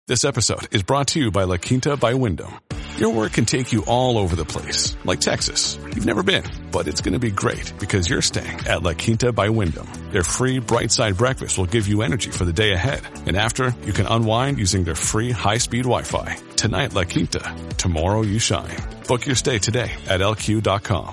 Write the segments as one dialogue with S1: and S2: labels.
S1: This episode is brought to you by La Quinta by Wyndham. Your work can take you all over the place, like Texas. You've never been, but it's going to be great because you're staying at La Quinta by Wyndham. Their free Bright Side breakfast will give you energy for the day ahead. And after, you can unwind using their free high-speed Wi-Fi. Tonight, La Quinta. Tomorrow, you shine. Book your stay today at LQ.com.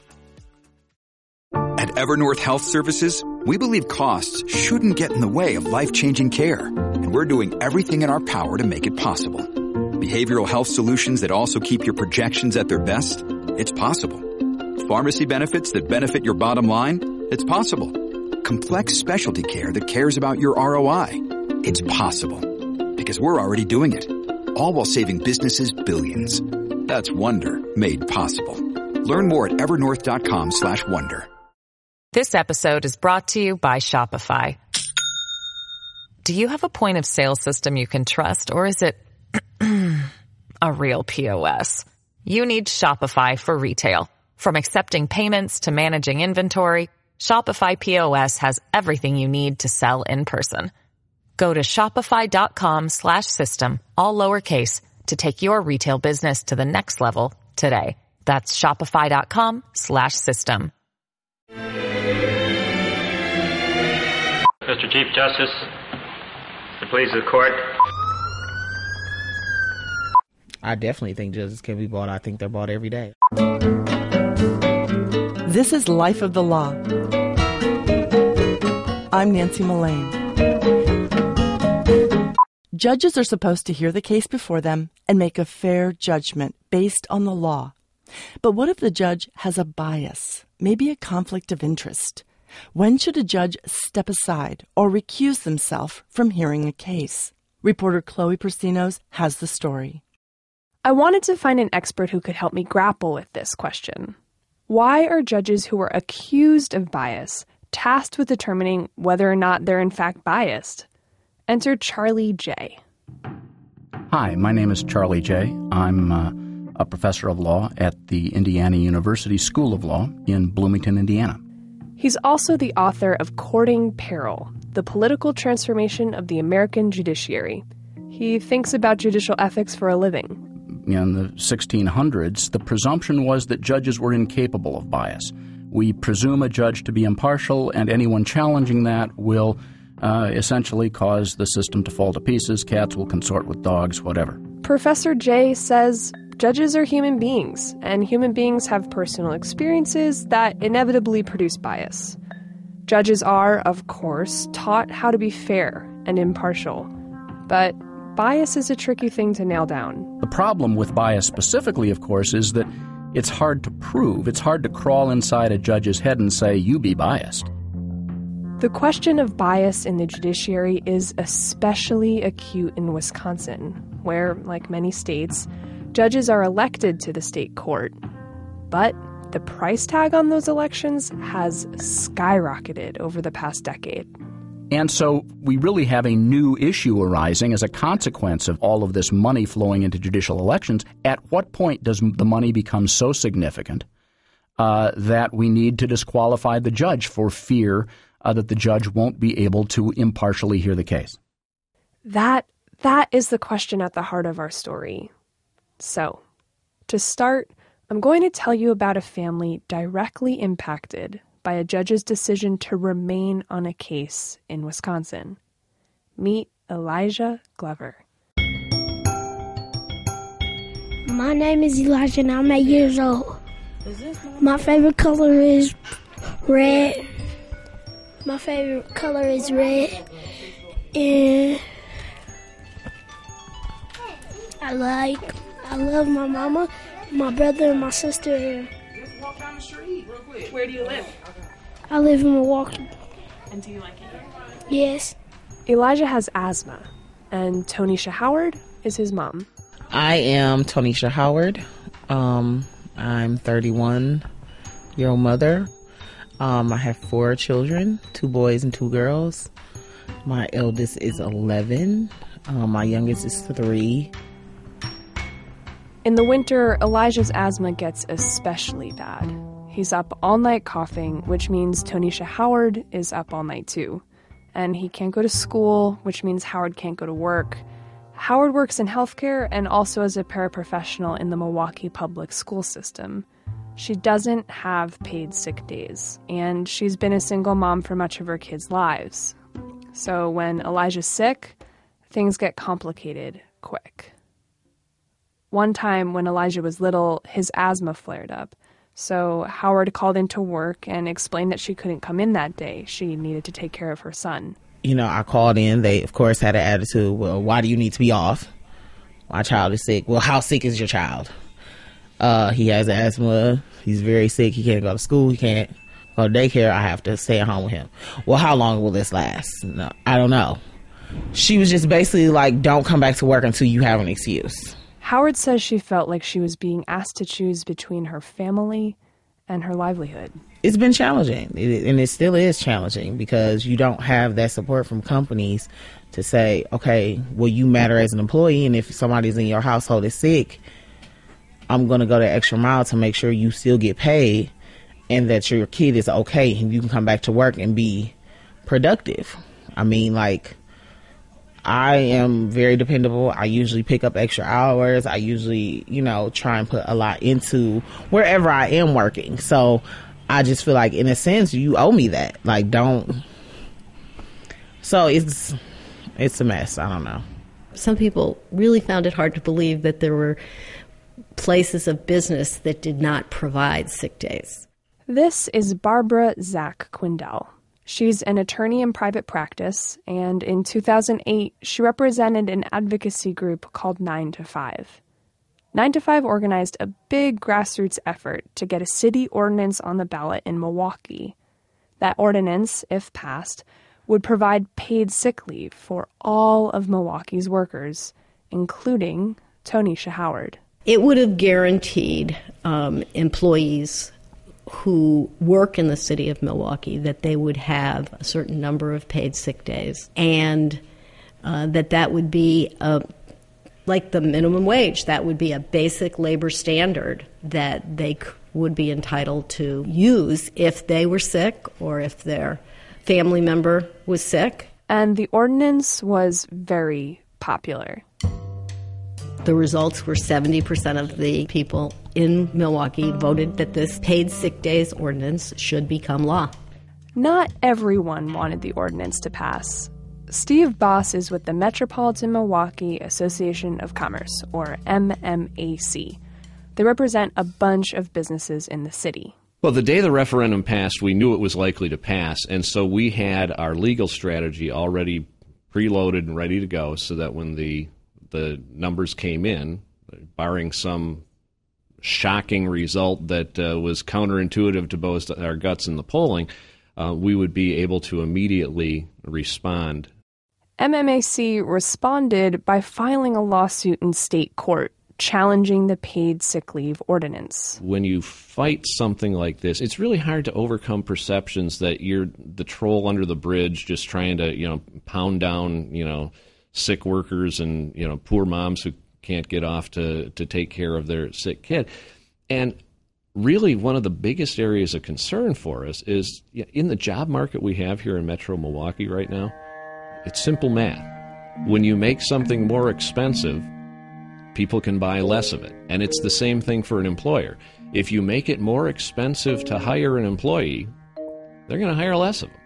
S2: At Evernorth Health Services, we believe costs shouldn't get in the way of life-changing care, and we're doing everything in our power to make it possible. Behavioral health solutions that also keep your projections at their best? It's possible. Pharmacy benefits that benefit your bottom line? It's possible. Complex specialty care that cares about your ROI? It's possible. Because we're already doing it. All while saving businesses billions. That's Wonder made possible. Learn more at evernorth.com/wonder.
S3: This episode is brought to you by Shopify. Do you have a point of sale system you can trust, or is it a real POS? You need Shopify for retail. From accepting payments to managing inventory, Shopify POS has everything you need to sell in person. Go to shopify.com/system, all lowercase, to take your retail business to the next level today. That's shopify.com/system.
S4: Mr. Chief Justice, the pleas of the court.
S5: I definitely think judges can be bought. I think they're bought every day.
S6: This is Life of the Law. I'm Nancy Mullane. Judges are supposed to hear the case before them and make a fair judgment based on the law. But what if the judge has a bias, maybe a conflict of interest? When should a judge step aside or recuse themselves from hearing a case? Reporter Chloe Persinos has the story.
S7: I wanted to find an expert who could help me grapple with this question. Why are judges who are accused of bias tasked with determining whether or not they're in fact biased? Enter Charlie J.
S8: Hi, my name is Charlie J. I'm a professor of law at the Indiana University School of Law in Bloomington, Indiana.
S7: He's also the author of Courting Peril, The Political Transformation of the American Judiciary. He thinks about judicial ethics for a living.
S8: In the 1600s, the presumption was that judges were incapable of bias. We presume a judge to be impartial, and anyone challenging that will essentially cause the system to fall to pieces. Cats will consort with dogs, whatever.
S7: Professor J says judges are human beings, and human beings have personal experiences that inevitably produce bias. Judges are, of course, taught how to be fair and impartial. But bias is a tricky thing to nail down.
S8: The problem with bias specifically, of course, is that it's hard to prove. It's hard to crawl inside a judge's head and say, you be biased.
S7: The question of bias in the judiciary is especially acute in Wisconsin, where, like many states, judges are elected to the state court. But the price tag on those elections has skyrocketed over the past decade.
S8: And so we really have a new issue arising as a consequence of all of this money flowing into judicial elections. At what point does the money become so significant that we need to disqualify the judge for fear that the judge won't be able to impartially hear the case?
S7: That is the question at the heart of our story. So, to start, I'm going to tell you about a family directly impacted by a judge's decision to remain on a case in Wisconsin. Meet Elijah Glover.
S9: My name is Elijah and I'm 8 years old. My favorite color is red. And I love my mama, my brother, and my sister.
S7: Just walk down the street real quick. Where do you live?
S9: I live in Milwaukee.
S7: And do you like it here?
S9: Yes.
S7: Elijah has asthma, and Tonisha Howard is his mom.
S5: I am Tonisha Howard. I'm 31-year-old mother. I have 4 children, 2 boys and 2 girls. My eldest is 11. My youngest is 3.
S7: In the winter, Elijah's asthma gets especially bad. He's up all night coughing, which means Tonisha Howard is up all night too. And he can't go to school, which means Howard can't go to work. Howard works in healthcare and also as a paraprofessional in the Milwaukee public school system. She doesn't have paid sick days, and she's been a single mom for much of her kids' lives. So when Elijah's sick, things get complicated quick. One time when Elijah was little, his asthma flared up. So Howard called into work and explained that she couldn't come in that day. She needed to take care of her son.
S5: I called in. They, of course, had an attitude. Well, why do you need to be off? My child is sick. Well, how sick is your child? He has asthma. He's very sick. He can't go to school. He can't go to daycare. I have to stay at home with him. Well, how long will this last? No, I don't know. She was just basically like, don't come back to work until you have an excuse.
S7: Howard says she felt like she was being asked to choose between her family and her livelihood.
S5: It's been challenging, and it still is challenging because you don't have that support from companies to say, okay, well, you matter as an employee, and if somebody's in your household is sick, I'm going to go the extra mile to make sure you still get paid and that your kid is okay and you can come back to work and be productive. I mean, like, I am very dependable. I usually pick up extra hours. I usually, try and put a lot into wherever I am working. So I just feel like, in a sense, you owe me that. Like, don't. So it's a mess. I don't know.
S10: Some people really found it hard to believe that there were places of business that did not provide sick days.
S7: This is Barbara Zach Quindell. She's an attorney in private practice, and in 2008, she represented an advocacy group called 9 to 5. 9 to 5 organized a big grassroots effort to get a city ordinance on the ballot in Milwaukee. That ordinance, if passed, would provide paid sick leave for all of Milwaukee's workers, including Tonisha Howard.
S10: It would have guaranteed employees who work in the city of Milwaukee that they would have a certain number of paid sick days, and that would be like the minimum wage. That would be a basic labor standard that they would be entitled to use if they were sick or if their family member was sick.
S7: And the ordinance was very popular.
S10: The results were 70% of the people in Milwaukee voted that this paid sick days ordinance should become law.
S7: Not everyone wanted the ordinance to pass. Steve Boss is with the Metropolitan Milwaukee Association of Commerce, or MMAC. They represent a bunch of businesses in the city.
S11: Well, the day the referendum passed, we knew it was likely to pass, and so we had our legal strategy already preloaded and ready to go so that when the numbers came in, barring some shocking result that was counterintuitive to both our guts in the polling, we would be able to immediately respond.
S7: MMAC responded by filing a lawsuit in state court challenging the paid sick leave ordinance.
S11: When you fight something like this, it's really hard to overcome perceptions that you're the troll under the bridge just trying to, pound down, sick workers and, poor moms who can't get off to take care of their sick kid. And really one of the biggest areas of concern for us is in the job market we have here in Metro Milwaukee right now, it's simple math. When you make something more expensive, people can buy less of it. And it's the same thing for an employer. If you make it more expensive to hire an employee, they're going to hire less of them.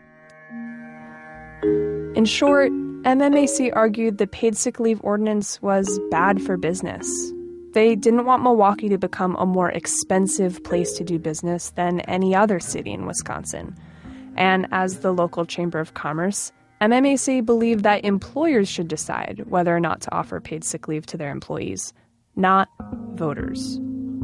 S7: In short, MMAC argued the paid sick leave ordinance was bad for business. They didn't want Milwaukee to become a more expensive place to do business than any other city in Wisconsin. And as the local Chamber of Commerce, MMAC believed that employers should decide whether or not to offer paid sick leave to their employees, not voters.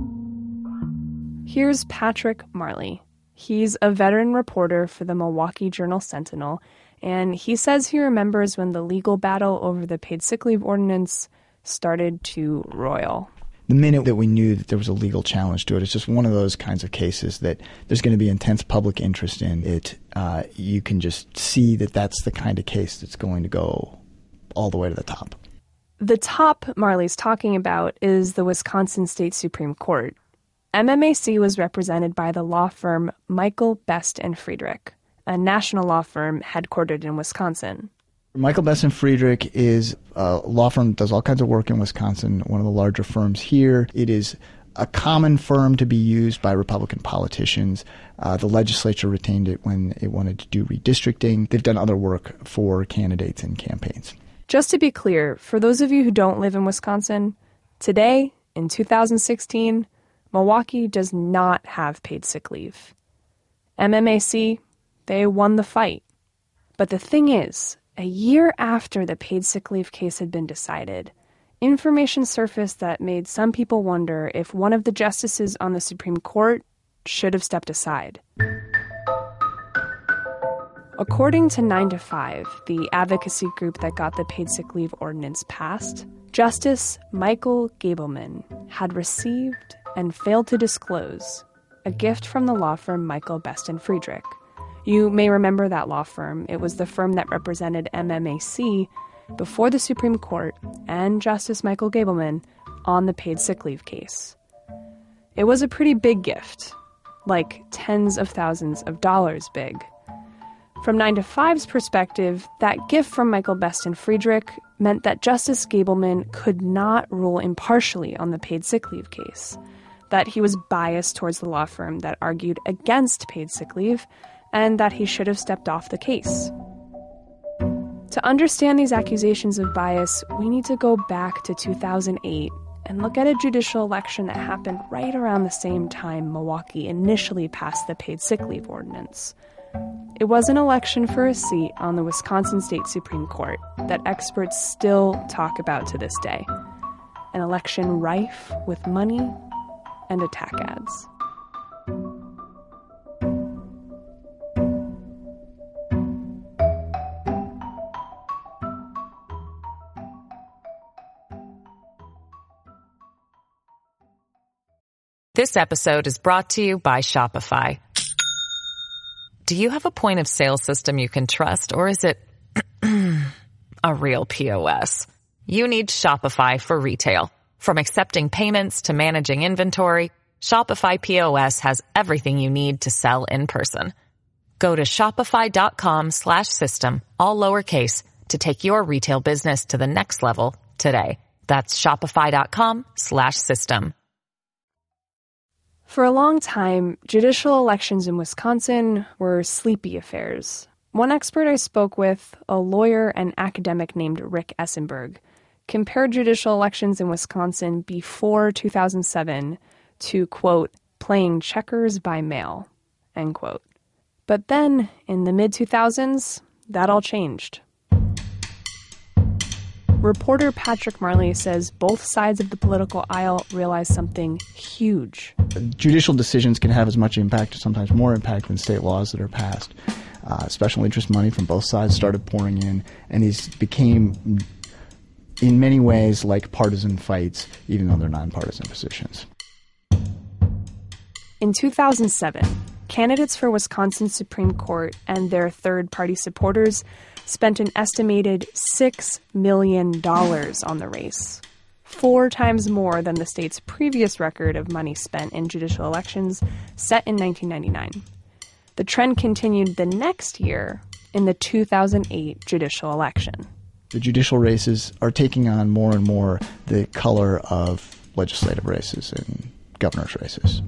S7: Here's Patrick Marley. He's a veteran reporter for the Milwaukee Journal-Sentinel, and he says he remembers when the legal battle over the paid sick leave ordinance started to roil.
S12: The minute that we knew that there was a legal challenge to it, it's just one of those kinds of cases that there's going to be intense public interest in it. You can just see that that's the kind of case that's going to go all the way to the top.
S7: The top Marley's talking about is the Wisconsin State Supreme Court. MMAC was represented by the law firm Michael Best and Friedrich, a national law firm headquartered in Wisconsin.
S12: Michael Best & Friedrich is a law firm that does all kinds of work in Wisconsin, one of the larger firms here. It is a common firm to be used by Republican politicians. The legislature retained it when it wanted to do redistricting. They've done other work for candidates and campaigns.
S7: Just to be clear, for those of you who don't live in Wisconsin, today, in 2016, Milwaukee does not have paid sick leave. MMAC, they won the fight. But the thing is, a year after the paid sick leave case had been decided, information surfaced that made some people wonder if one of the justices on the Supreme Court should have stepped aside. According to 9 to 5, the advocacy group that got the paid sick leave ordinance passed, Justice Michael Gableman had received and failed to disclose a gift from the law firm Michael Best & Friedrich. You may remember that law firm. It was the firm that represented MMAC before the Supreme Court and Justice Michael Gableman on the paid sick leave case. It was a pretty big gift, like tens of thousands of dollars big. From 9 to 5's perspective, that gift from Michael Best & Friedrich meant that Justice Gableman could not rule impartially on the paid sick leave case, that he was biased towards the law firm that argued against paid sick leave, and that he should have stepped off the case. To understand these accusations of bias, we need to go back to 2008 and look at a judicial election that happened right around the same time Milwaukee initially passed the paid sick leave ordinance. It was an election for a seat on the Wisconsin State Supreme Court that experts still talk about to this day. An election rife with money and attack ads.
S3: This episode is brought to you by Shopify. Do you have a point of sale system you can trust, or is it a real POS? You need Shopify for retail. From accepting payments to managing inventory, Shopify POS has everything you need to sell in person. Go to shopify.com/system, all lowercase, to take your retail business to the next level today. That's shopify.com/system.
S7: For a long time, judicial elections in Wisconsin were sleepy affairs. One expert I spoke with, a lawyer and academic named Rick Essenberg, compared judicial elections in Wisconsin before 2007 to, quote, playing checkers by mail, end quote. But then, in the mid-2000s, that all changed. Reporter Patrick Marley says both sides of the political aisle realized something huge.
S12: Judicial decisions can have as much impact, or sometimes more impact, than state laws that are passed. Special interest money from both sides started pouring in, and these became, in many ways, like partisan fights, even though they're nonpartisan positions.
S7: In 2007, candidates for Wisconsin Supreme Court and their third-party supporters spent an estimated $6 million on the race, 4 times more than the state's previous record of money spent in judicial elections set in 1999. The trend continued the next year in the 2008 judicial election.
S12: The judicial races are taking on more and more the color of legislative races and governor's races.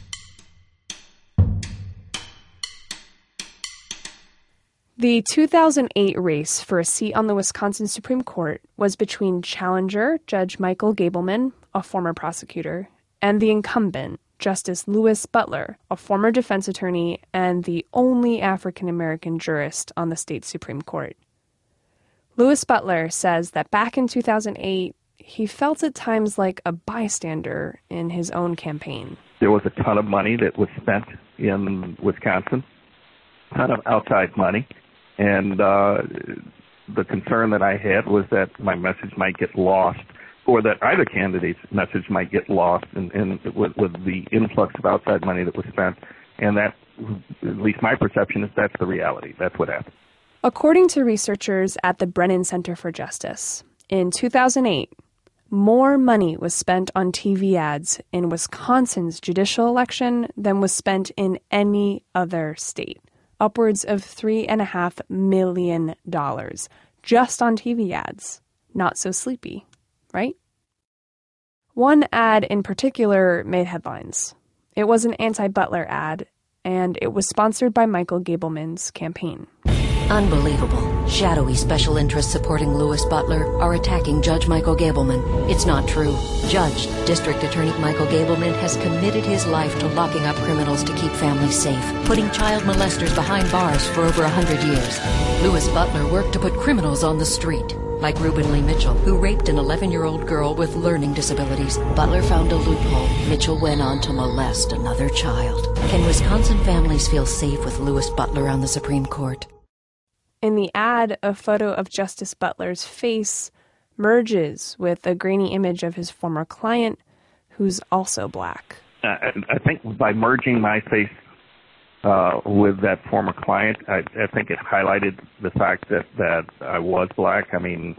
S7: The 2008 race for a seat on the Wisconsin Supreme Court was between challenger Judge Michael Gableman, a former prosecutor, and the incumbent, Justice Louis Butler, a former defense attorney and the only African-American jurist on the state Supreme Court. Louis Butler says that back in 2008, he felt at times like a bystander in his own campaign.
S13: There was a ton of money that was spent in Wisconsin, a ton of outside money. And the concern that I had was that my message might get lost, or that either candidate's message might get lost with the influx of outside money that was spent. And that, at least my perception, is that's the reality. That's what happened.
S7: According to researchers at the Brennan Center for Justice, in 2008, more money was spent on TV ads in Wisconsin's judicial election than was spent in any other state. Upwards of $3.5 million, just on TV ads. Not so sleepy, right? One ad in particular made headlines. It was an anti-Butler ad, and it was sponsored by Michael Gableman's campaign.
S14: Unbelievable. Shadowy special interests supporting Louis Butler are attacking Judge Michael Gableman. It's not true. Judge, District Attorney Michael Gableman has committed his life to locking up criminals to keep families safe, putting child molesters behind bars for over 100 years. Louis Butler worked to put criminals on the street, like Reuben Lee Mitchell, who raped an 11-year-old girl with learning disabilities. Butler found a loophole. Mitchell went on to molest another child. Can Wisconsin families feel safe with Louis Butler on the Supreme Court?
S7: In the ad, a photo of Justice Butler's face merges with a grainy image of his former client, who's also black.
S13: I think by merging my face with that former client, I think it highlighted the fact that I was black. I mean,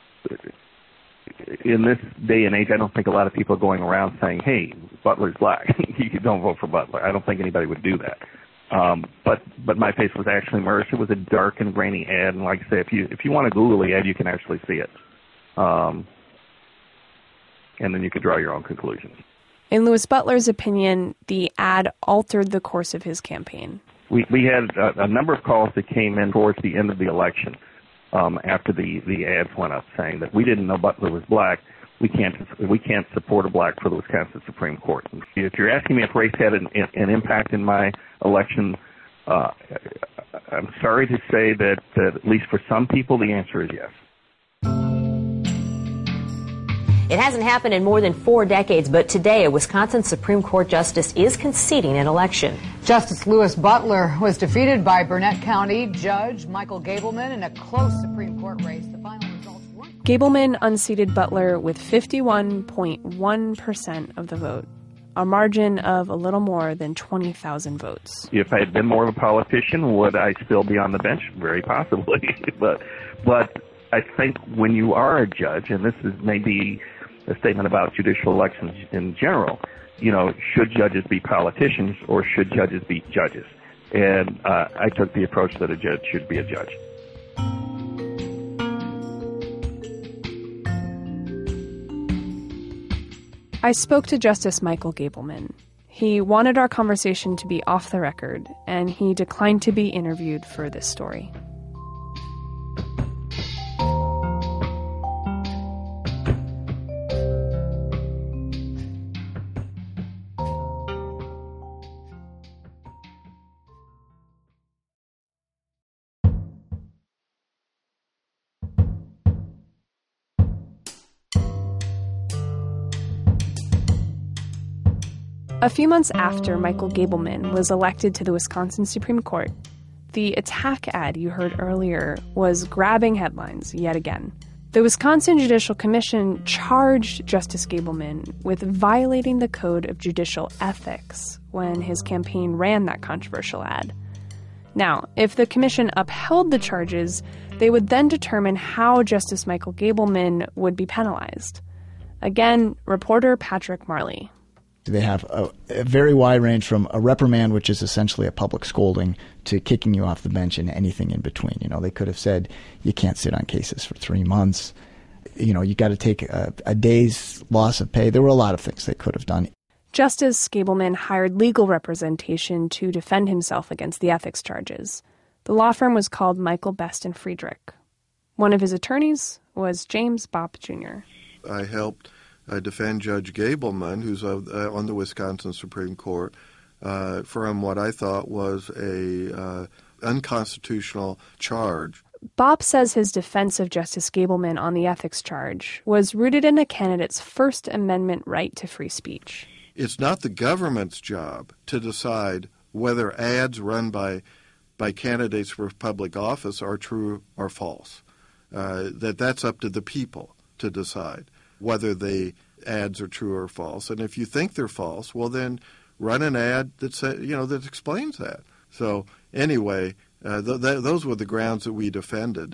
S13: in this day and age, I don't think a lot of people are going around saying, hey, Butler's black. You don't vote for Butler. I don't think anybody would do that. But my face was actually merged. It was a dark and grainy ad, and like I say, if you want to Google the ad, you can actually see it, and then you can draw your own conclusions.
S7: In Louis Butler's opinion, the ad altered the course of his campaign.
S13: We had a number of calls that came in towards the end of the election after the ads went up, saying that we didn't know Butler was black. We can't support a black for the Wisconsin Supreme Court. If you're asking me if race had an impact in my election, I'm sorry to say that at least for some people, the answer is yes.
S15: It hasn't happened in more than 4 decades, but today a Wisconsin Supreme Court justice is conceding an election.
S16: Justice Louis Butler was defeated by Burnett County Judge Michael Gableman in a close Supreme Court race. The final results weren't...
S7: Gableman unseated Butler with 51.1% of the vote, a margin of a little more than 20,000 votes.
S13: If I had been more of a politician, would I still be on the bench? Very possibly. but I think when you are a judge, and this is maybe a statement about judicial elections in general, should judges be politicians or should judges be judges? And I took the approach that a judge should be a judge.
S7: I spoke to Justice Michael Gableman. He wanted our conversation to be off the record, and he declined to be interviewed for this story. A few months after Michael Gableman was elected to the Wisconsin Supreme Court, the attack ad you heard earlier was grabbing headlines yet again. The Wisconsin Judicial Commission charged Justice Gableman with violating the Code of Judicial Ethics when his campaign ran that controversial ad. Now, if the commission upheld the charges, they would then determine how Justice Michael Gableman would be penalized. Again, reporter Patrick Marley.
S12: They have a very wide range from a reprimand, which is essentially a public scolding, to kicking you off the bench and anything in between. They could have said you can't sit on cases for 3 months. You got to take a day's loss of pay. There were a lot of things they could have done.
S7: Justice Gableman hired legal representation to defend himself against the ethics charges. The law firm was called Michael Best and Friedrich. One of his attorneys was James Bopp Jr.
S17: I helped defend Judge Gableman, who's on the Wisconsin Supreme Court, from what I thought was a unconstitutional charge.
S7: Bopp says his defense of Justice Gableman on the ethics charge was rooted in a candidate's First Amendment right to free speech.
S17: It's not the government's job to decide whether ads run by candidates for public office are true or false. That's up to the people to decide whether the ads are true or false. And if you think they're false, well, then run an ad that explains that. So anyway, those were the grounds that we defended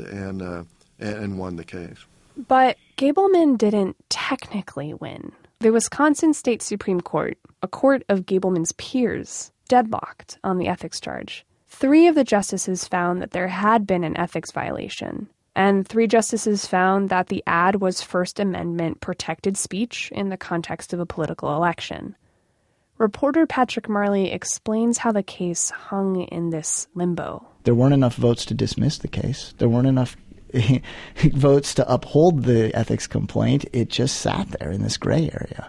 S17: and won the case.
S7: But Gableman didn't technically win. The Wisconsin State Supreme Court, a court of Gableman's peers, deadlocked on the ethics charge. 3 of the justices found that there had been an ethics violation. and 3 justices found that the ad was First Amendment protected speech in the context of a political election. Reporter Patrick Marley explains how the case hung in this limbo.
S12: There weren't enough votes to dismiss the case. There weren't enough votes to uphold the ethics complaint. It just sat there in this gray area.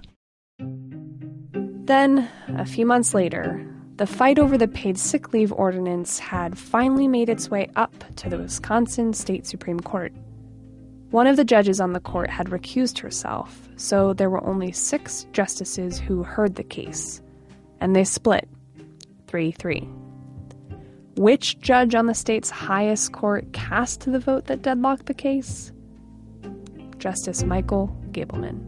S7: Then, a few months later, the fight over the paid sick leave ordinance had finally made its way up to the Wisconsin State Supreme Court. One of the judges on the court had recused herself, so there were only 6 justices who heard the case, and they split 3-3. Which judge on the state's highest court cast the vote that deadlocked the case? Justice Michael Gableman.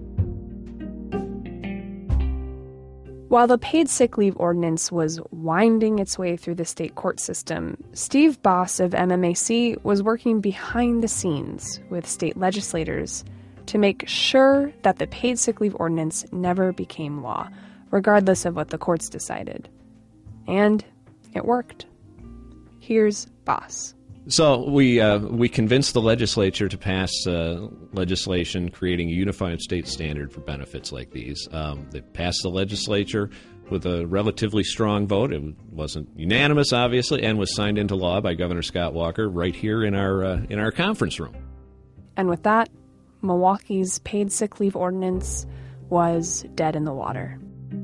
S7: While the paid sick leave ordinance was winding its way through the state court system, Steve Boss of MMAC was working behind the scenes with state legislators to make sure that the paid sick leave ordinance never became law, regardless of what the courts decided. And it worked. Here's Boss.
S11: So we convinced the legislature to pass legislation creating a unified state standard for benefits like these. They passed the legislature with a relatively strong vote. It wasn't unanimous, obviously, and was signed into law by Governor Scott Walker right here in our conference room.
S7: And with that, Milwaukee's paid sick leave ordinance was dead in the water.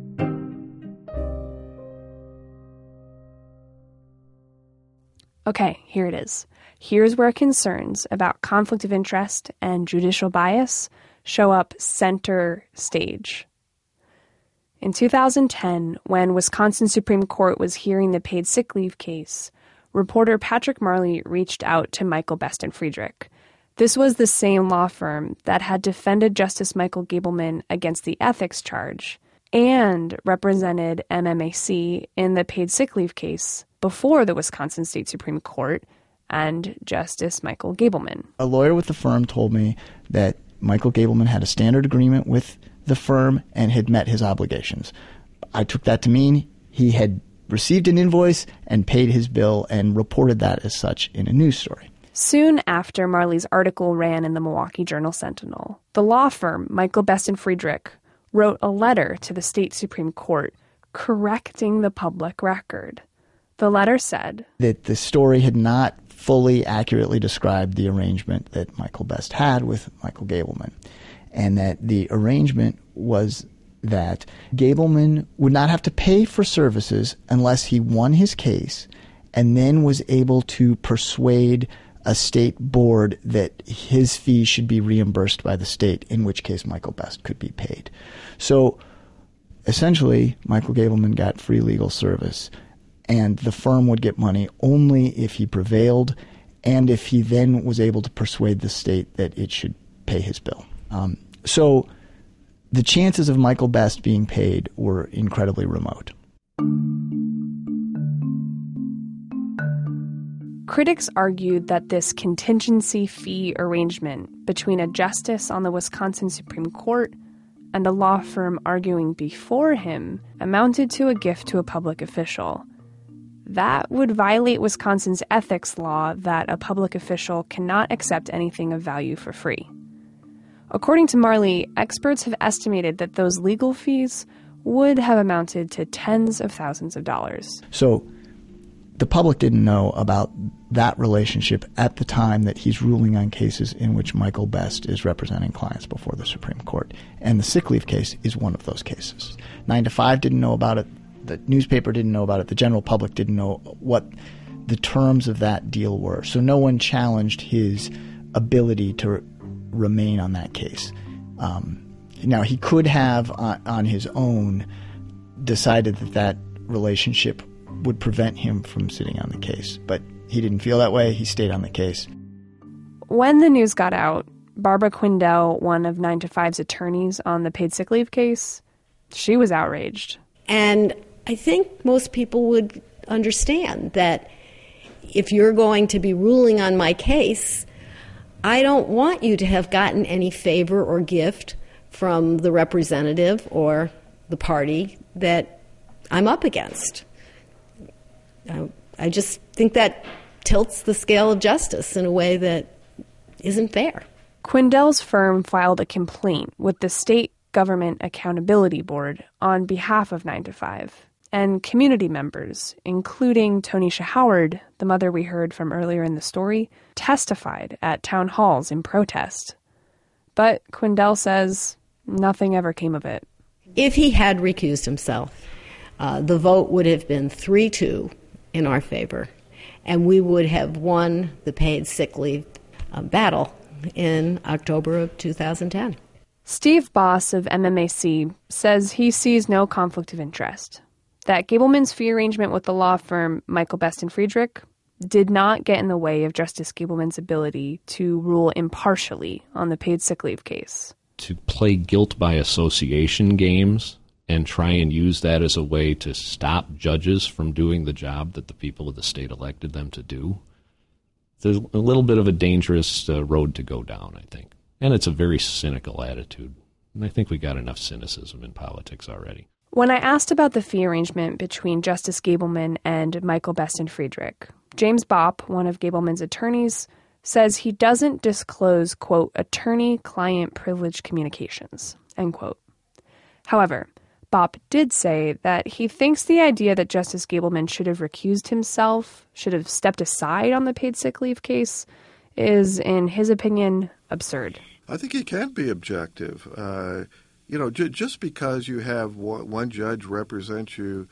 S7: Okay, here it is. Here's where concerns about conflict of interest and judicial bias show up center stage. In 2010, when Wisconsin Supreme Court was hearing the paid sick leave case, reporter Patrick Marley reached out to Michael Best and Friedrich. This was the same law firm that had defended Justice Michael Gableman against the ethics charge and represented MMAC in the paid sick leave case before the Wisconsin State Supreme Court and Justice Michael Gableman.
S12: A lawyer with the firm told me that Michael Gableman had a standard agreement with the firm and had met his obligations. I took that to mean he had received an invoice and paid his bill and reported that as such in a news story.
S7: Soon after Marley's article ran in the Milwaukee Journal-Sentinel, the law firm Michael Best and Friedrich wrote a letter to the state Supreme Court correcting the public record. The letter said
S12: that the story had not fully accurately described the arrangement that Michael Best had with Michael Gableman, and that the arrangement was that Gableman would not have to pay for services unless he won his case and then was able to persuade a state board that his fee should be reimbursed by the state, in which case Michael Best could be paid. So essentially, Michael Gableman got free legal service, and the firm would get money only if he prevailed and if he then was able to persuade the state that it should pay his bill. So the chances of Michael Best being paid were incredibly remote.
S7: Critics argued that this contingency fee arrangement between a justice on the Wisconsin Supreme Court and a law firm arguing before him amounted to a gift to a public official. That would violate Wisconsin's ethics law that a public official cannot accept anything of value for free. According to Marley, experts have estimated that those legal fees would have amounted to tens of thousands of dollars.
S12: So the public didn't know about that relationship at the time that he's ruling on cases in which Michael Best is representing clients before the Supreme Court. And the sick leave case is one of those cases. 9 to 5 didn't know about it. The newspaper didn't know about it. The general public didn't know what the terms of that deal were. So no one challenged his ability to remain on that case. Now, he could have, on his own, decided that that relationship would prevent him from sitting on the case. But he didn't feel that way. He stayed on the case.
S7: When the news got out, Barbara Quindell, one of 9 to 5's attorneys on the paid sick leave case, she was outraged.
S10: And I think most people would understand that if you're going to be ruling on my case, I don't want you to have gotten any favor or gift from the representative or the party that I'm up against. I just think that tilts the scale of justice in a way that isn't fair.
S7: Quindell's firm filed a complaint with the State Government Accountability Board on behalf of 9 to 5, and community members, including Tonisha Howard, the mother we heard from earlier in the story, testified at town halls in protest. But Quindell says nothing ever came of it.
S10: If he had recused himself, the vote would have been 3-2 in our favor, and we would have won the paid sick leave battle in October of 2010.
S7: Steve Boss of MMAC says he sees no conflict of interest, that Gableman's fee arrangement with the law firm Michael Best and Friedrich did not get in the way of Justice Gableman's ability to rule impartially on the paid sick leave case.
S11: To play guilt by association games and try and use that as a way to stop judges from doing the job that the people of the state elected them to do, there's a little bit of a dangerous road to go down, I think. And it's a very cynical attitude. And I think we got enough cynicism in politics already.
S7: When I asked about the fee arrangement between Justice Gableman and Michael Best and Friedrich, James Bopp, one of Gableman's attorneys, says he doesn't disclose, quote, attorney-client privilege communications, end quote. However, Bopp did say that he thinks the idea that Justice Gableman should have recused himself, should have stepped aside on the paid sick leave case, is, in his opinion, absurd.
S17: I think he can be objective. Just because you have one judge represent you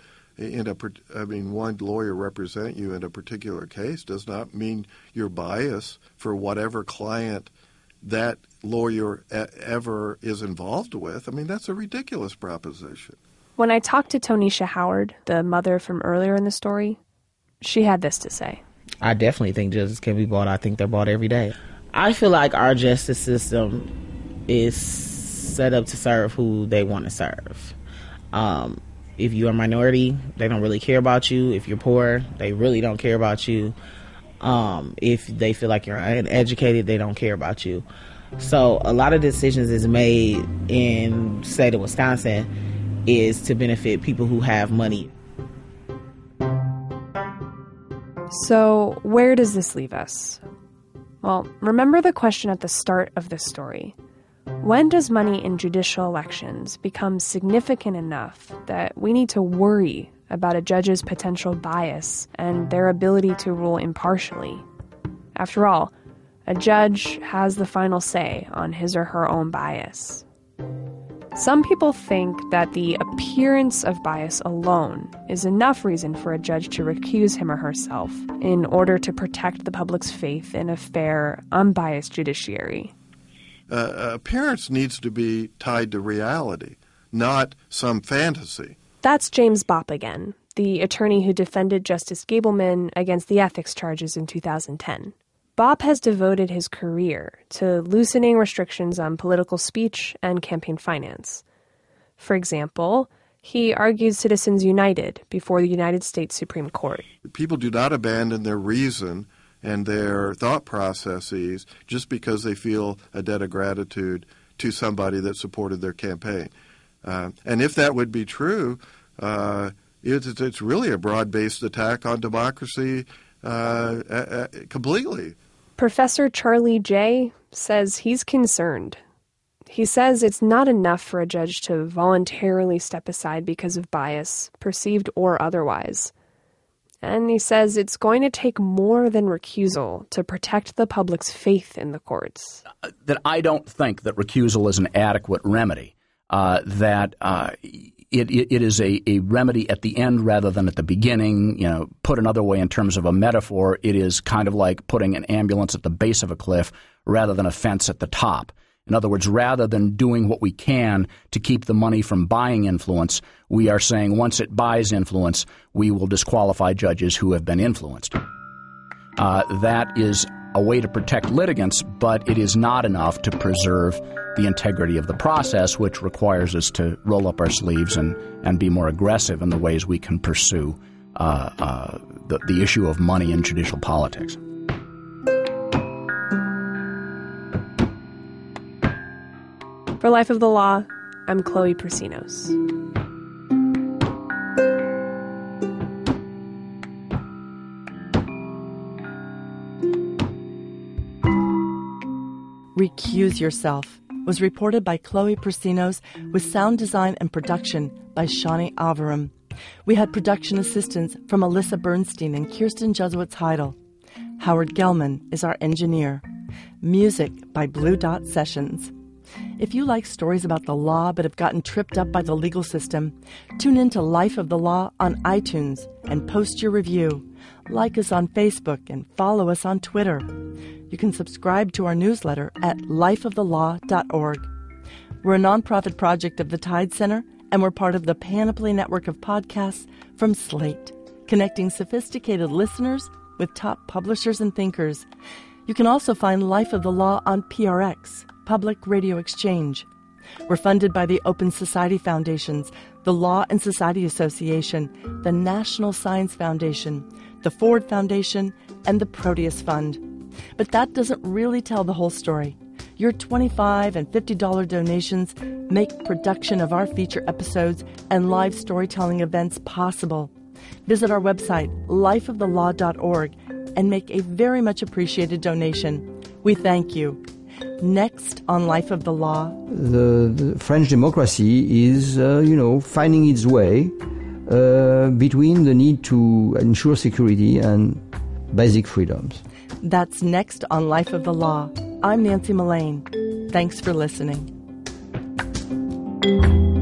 S17: one lawyer represent you in a particular case does not mean you're biased for whatever client that lawyer ever is involved with. I mean, that's a ridiculous proposition.
S7: When I talked to Tonisha Howard, the mother from earlier in the story, she had this to say.
S5: I definitely think judges can be bought. I think they're bought every day. I feel like our justice system is set up to serve who they want to serve. If you're a minority, they don't really care about you. If you're poor, they really don't care about you. If they feel like you're uneducated, they don't care about you. So a lot of decisions is made in the state of Wisconsin is to benefit people who have money.
S7: So where does this leave us? Well, remember the question at the start of this story. When does money in judicial elections become significant enough that we need to worry about a judge's potential bias and their ability to rule impartially? After all, a judge has the final say on his or her own bias. Some people think that the appearance of bias alone is enough reason for a judge to recuse him or herself in order to protect the public's faith in a fair, unbiased judiciary.
S17: Appearance needs to be tied to reality, not some fantasy.
S7: That's James Bopp again, the attorney who defended Justice Gableman against the ethics charges in 2010. Bopp has devoted his career to loosening restrictions on political speech and campaign finance. For example, he argued Citizens United before the United States Supreme Court.
S17: People do not abandon their reason and their thought processes just because they feel a debt of gratitude to somebody that supported their campaign. And if that would be true, it's really a broad-based attack on democracy completely.
S7: Professor Charlie Jay says he's concerned. He says it's not enough for a judge to voluntarily step aside because of bias, perceived or otherwise. And he says it's going to take more than recusal to protect the public's faith in the courts.
S8: That I don't think that recusal is an adequate remedy, it is a remedy at the end rather than at the beginning. You know, put another way in terms of a metaphor, it is kind of like putting an ambulance at the base of a cliff rather than a fence at the top. In other words, rather than doing what we can to keep the money from buying influence, we are saying once it buys influence, we will disqualify judges who have been influenced. That is a way to protect litigants, but it is not enough to preserve the integrity of the process, which requires us to roll up our sleeves and be more aggressive in the ways we can pursue the issue of money in judicial politics.
S7: For Life of the Law, I'm Chloe Prasinos.
S6: Accuse Yourself was reported by Chloe Persinos with sound design and production by Shani Avaram. We had production assistance from Alyssa Bernstein and Kirsten Jesuits-Heidel. Howard Gelman is our engineer. Music by Blue Dot Sessions. If you like stories about the law but have gotten tripped up by the legal system, tune in to Life of the Law on iTunes and post your review. Like us on Facebook and follow us on Twitter. You can subscribe to our newsletter at lifeofthelaw.org. We're a nonprofit project of the Tide Center, and we're part of the Panoply network of podcasts from Slate, connecting sophisticated listeners with top publishers and thinkers. You can also find Life of the Law on PRX, Public Radio Exchange. We're funded by the Open Society Foundations, the Law and Society Association, the National Science Foundation, the Ford Foundation, and the Proteus Fund. But that doesn't really tell the whole story. Your $25 and $50 donations make production of our feature episodes and live storytelling events possible. Visit our website, lifeofthelaw.org, and make a very much appreciated donation. We thank you. Next on Life of the Law,
S18: the French democracy is, finding its way between the need to ensure security and basic freedoms.
S6: That's next on Life of the Law. I'm Nancy Mullane. Thanks for listening.